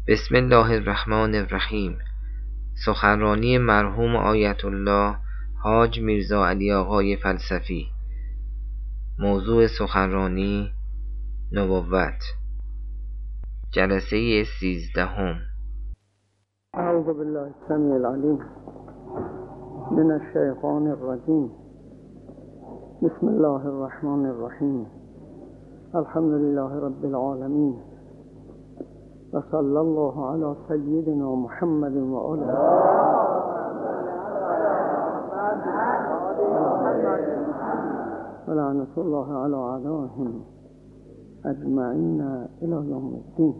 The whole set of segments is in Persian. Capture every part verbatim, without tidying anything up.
بسم الله الرحمن الرحیم. سخنرانی مرحوم آیت الله حاج میرزا علی آقای فلسفی. موضوع سخنرانی نبوت. جلسه سیزدهم. اعوذ بالله السمیع العلیم من الشیطان الرجیم. بسم الله الرحمن الرحیم. الحمد لله رب العالمین و صلی الله علی سیدنا محمد و آله و لعنت الله علی اعدائهم اجمعین الی یوم الدین.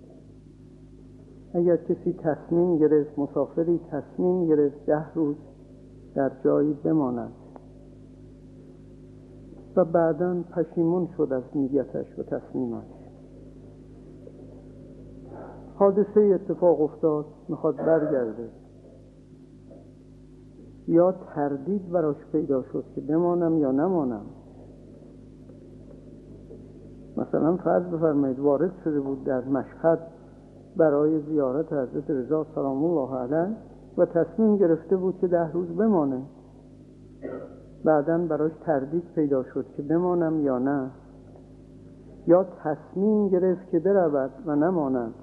اگر کسی تصمیم گرفت، مسافری تصمیم گرفت ده روز در جایی بماند و بعداً پشیمون شد از نیتش و تصمیمش، حادثه اتفاق افتاد، میخواد برگرده، یا تردید براش پیدا شد که بمانم یا نمانم. مثلا فرض بفرمایید وارد شده بود در مشهد برای زیارت حضرت رضا سلام الله علیه و تصمیم گرفته بود که ده روز بمانه، بعداً براش تردید پیدا شد که بمانم یا نه، یا تصمیم گرفت که برود و نماند.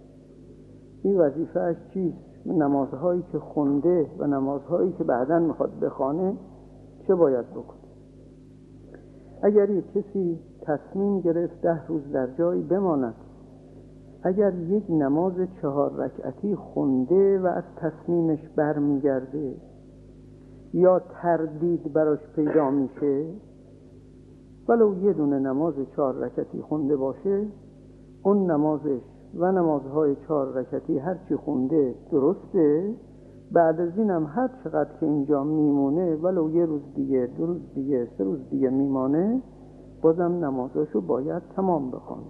این وظیفه‌اش چیست؟ نمازهایی که خونده و نمازهایی که بعداً میخواد بخوانه چه باید بکنه؟ اگر یک کسی تصمیم گرفت ده روز در جایی بماند، اگر یک نماز چهار رکعتی خونده و از تصمیمش برمیگرده یا تردید براش پیدا میشه، ولو یه دونه نماز چهار رکعتی خونده باشه، اون نمازش و نمازهای چهار رکعتی هر چی خونده درسته. بعد از اینم هر چقدر که اینجا میمونه، ولو یه روز دیگه، دو روز دیگه، سه روز دیگه میمانه، بازم نمازاشو باید تمام بخونه.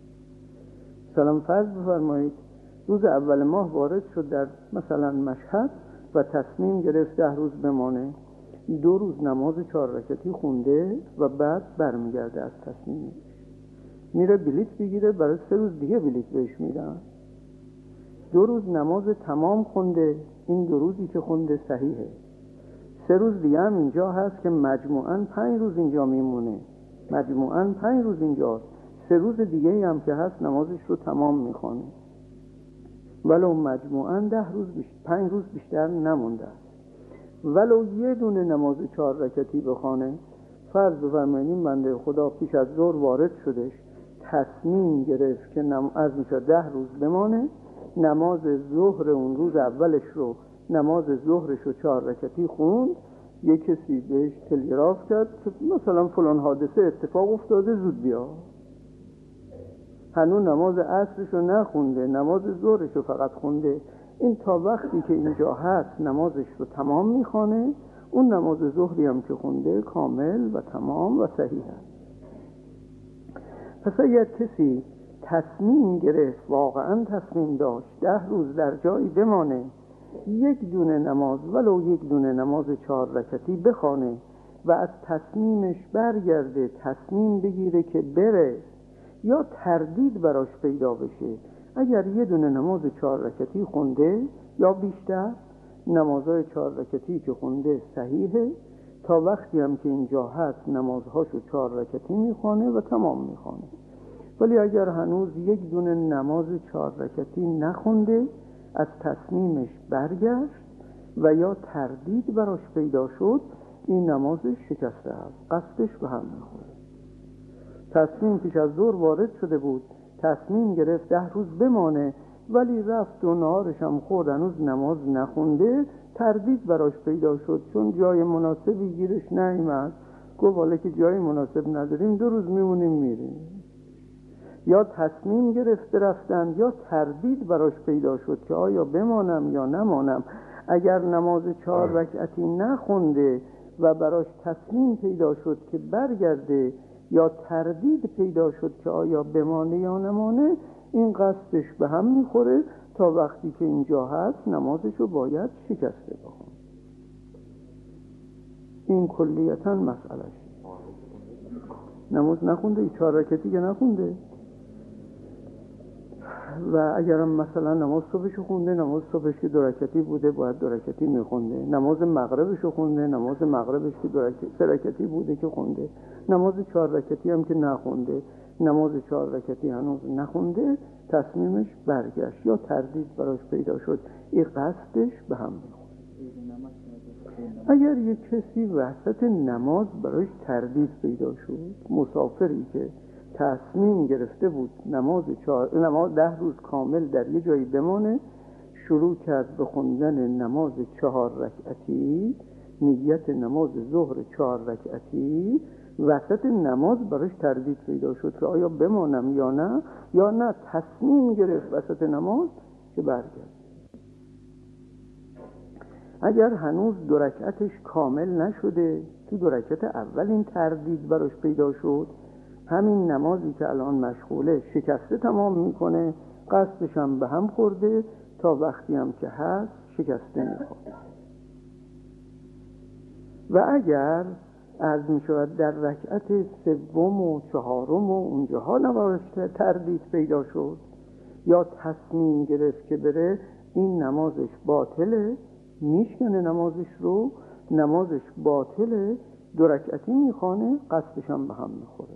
سلام فرض بفرمایید روز اول ماه وارد شد در مثلا مشهد و تصمیم گرفت ده روز بمانه، دو روز نماز چهار رکعتی خونده و بعد برمیگرده از تصمیمش، میره بلیط بگیره، برای سه روز دیگه بلیط بهش میدن. دو روز نماز تمام خونده، این دو روزی که خونده صحیحه. سه روز دیگه هم اینجا هست که مجموعاً پنج روز اینجا میمونه، مجموعاً پنج روز اینجاست. سه روز دیگه هم که هست نمازش رو تمام میخونه، ولو مجموعاً ده روز بیشتر، پنج روز بیشتر نمونده است. ولو یه دونه نماز چهار رکعتی بخونه، فرض بفرمایید بنده خدا پیش از ظهر وارد شدش، تصمیم گرفت که نم... از میشه ده روز بمانه، نماز ظهر اون روز اولش رو، نماز ظهرش رو چهار رکعتی خوند. یک کسی بهش تلگراف کرد که مثلا فلان حادثه اتفاق افتاده، زود بیا. هنوز نماز عصرش رو نخونده، نماز ظهرش رو فقط خونده. این تا وقتی که اینجا هست نمازش رو تمام میخونه، اون نماز ظهری هم که خونده کامل و تمام و صحیح هست. پس اگر کسی تصمیم گرفت، واقعا تصمیم داشت ده روز در جایی بمانه، یک دونه نماز، ولو یک دونه نماز چهار رکعتی بخونه و از تصمیمش برگرده، تصمیم بگیره که بره، یا تردید براش پیدا بشه، اگر یه دونه نماز چهار رکعتی خونده یا بیشتر، نمازهای چهار رکعتی که خونده صحیحه، تا وقتی هم که اینجا هست نمازهاشو چهار رکعتی میخونه و تمام میخونه. ولی اگر هنوز یک دونه نماز چهار رکعتی نخونده، از تصمیمش برگشت و یا تردید براش پیدا شد، این نمازش شکسته است، قصدش به هم میخوره. تصمیم پیش از ظهر وارد شده بود، تصمیم گرفت ده روز بمانه، ولی رفت و نهارش هم خورد، هنوز نماز نخونده، تردید براش پیدا شد، چون جای مناسبی گیرش نیامد، گفت حالا که جای مناسب نداریم دو روز میمونیم میریم. یا تصمیم گرفت رفتن، یا تردید براش پیدا شد که آیا بمانم یا نمانم. اگر نماز چهار رکعتی نخونده و براش تصمیم پیدا شد که برگرده، یا تردید پیدا شد که آیا بمانه یا نمانه، این قصدش به هم میخوره. تا وقتی که اینجا هست نمازشو باید شکسته بخونه. این کلیتاً مسئلهش. نماز نخونده، چهار رکعتی که نخونده، و اگرم مثلا نماز صبحشو خونده، نماز صبحش که دو رکعتی بوده باید دو رکعتی میخونده، نماز مغربشو خونده، نماز مغربش که دو رکعتی سه رکعتی بوده که خونده، نماز چهار رکعتی هم که نخونده، نماز چهار رکعتی هنوز نخونده، تصمیمش برگشت یا تردید براش پیدا شد، این قصدش به هم میخوره. اگر یک کسی وسط نماز براش تردید پیدا شد، مسافری که تصمیم گرفته بود نماز چهار نماز ده روز کامل در یه جایی بمانه، شروع کرد به خوندن نماز چهار رکعتی، نیت نماز ظهر چهار رکعتی، وسط نماز براش تردید پیدا شد که آیا بمانم یا نه، یا نه تصمیم گرفت وسط نماز که برگرد. اگر هنوز دو رکعتش کامل نشده، تو دو رکعت اول این تردید براش پیدا شد، همین نمازی که الان مشغوله شکسته تمام میکنه، قصدش هم به هم خورده، تا وقتی هم که هست شکسته میخواد. و اگر عرض میشود در رکعت سوم و چهارم و اونجاها نمازش تردید پیدا شد یا تصمیم گرفت که بره، این نمازش باطله، میشکنه نمازش رو، نمازش باطله، دو رکعتی میخوانه، قصدش هم به هم میخوره،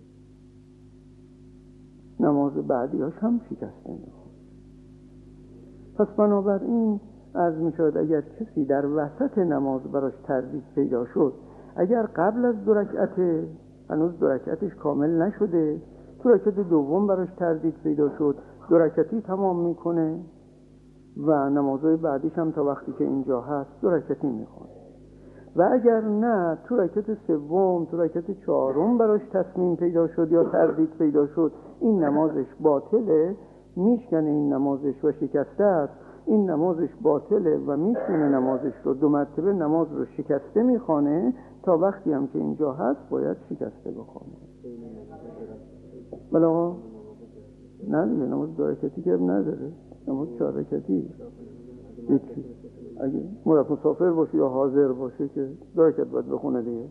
نماز بعدیاش هم شکسته میخوره. پس بنابراین عرض میشود اگر کسی در وسط نماز براش تردید پیدا شد، اگر قبل از دو رکعت هنوز دو رکعتش کامل نشده، تو رکعت دوم براش تردید پیدا شد، دو رکعتی تمام میکنه و نمازهای بعدیش هم تا وقتی که اینجا هست دو رکعتی میخونه. و اگر نه تو رکعت سوم تو رکعت چهارم براش تصمیم پیدا شد یا تردید پیدا شد، این نمازش باطله، میشکنه این نمازش و شکسته است، این نمازش باطله و میشکنه نمازش رو، دو مرتبه نماز رو شکسته میخوانه، تا وقتی هم که اینجا هست باید شکسته بخوانه. بلا نه دیگه نماز دو رکعتی که نداره، نماز چهار رکعتی. هیچی اگه مرد مسافر باشه یا حاضر باشه که دو رکعت باید بخونه دیگه.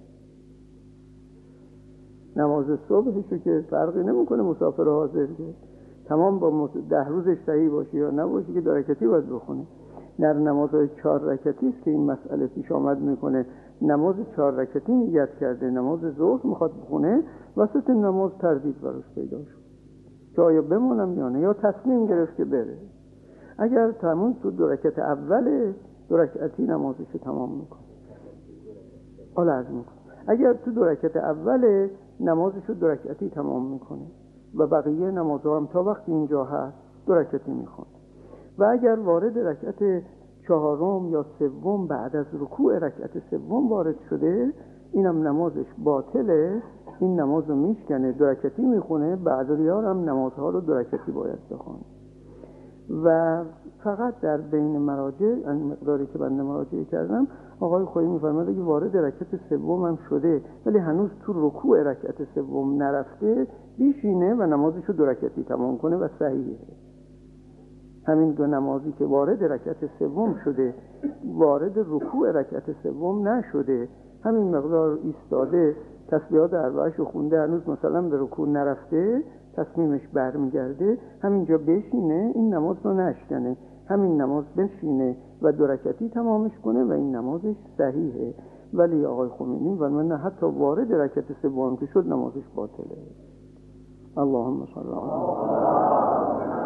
نماز صبحشو که فرقی نمیکنه مسافر و حاضر که تمام با ده روزش صحیح باشه یا نباشه که دو رکعتی باید بخونه. در نمازهای چهار رکعتی است که این مسئله پیش آمد میکنه. نماز چهار رکعتی نیت کرده، نماز ظهر میخواد بخونه، وسط نماز تردید براش پیدا شد که آیا بمونم یا نه، یا تصمیم گرفت که بره. اگر تمام تو دو رکعت اول دو رکعتی نمازشو تمام میکنه، حالا از میکنه. اگر تو دو رکعت اول نمازشو دو رکعتی تمام میکنه و بقیه نمازها هم تا وقتی اینجا هست دو رکعتی میخونه. و اگر وارد رکعت چهارم یا سوم بعد از رکوع رکعت سوم وارد شده، اینم نمازش باطله، این نمازو میشکنه، دو رکعتی میخونه، بعد ریار هم نمازها رو دو رکعتی باید بخونه. و فقط در بین مراجع، این مقداری که بنده مراجعه کردم، آقای خویی میفرماید اگه وارد رکعت سوم هم شده ولی هنوز تو رکوع رکعت سوم نرفته، بیشینه و نمازشو دو رکعتی تمام کنه و صحیحه. همین دو نمازی که وارد رکعت سوم شده، وارد رکوع رکعت سوم نشده، همین مقدار ایستاده تسبیحات اربعه‌شو خونده، هنوز مثلا به رکوع نرفته، تصمیمش برمیگرده همینجا بشینه، این نماز رو نشکنه، همین نماز بشینه و دو رکعتی تمامش کنه و این نمازش صحیحه. ولی آقای خمینی و من حتی وارد رکعت سوم که شد نمازش باطله. اللهم صل علی